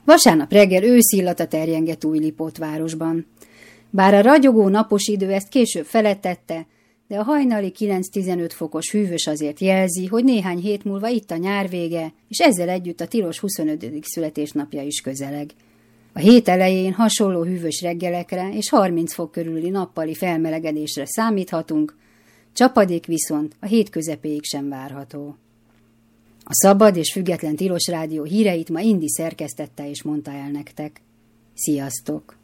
Vasárnap reggel őszillata terjengett Újlipótvárosban. Bár a ragyogó napos idő ezt később felettette, de a hajnali 9-15 fokos hűvös azért jelzi, hogy néhány hét múlva itt a nyár vége, és ezzel együtt a tilos 25. születésnapja is közeleg. A hét elején hasonló hűvös reggelekre és 30 fok körüli nappali felmelegedésre számíthatunk, csapadék viszont a hét közepéig sem várható. A Szabad és Független Tilos Rádió híreit ma Indi szerkesztette és mondta el nektek. Sziasztok!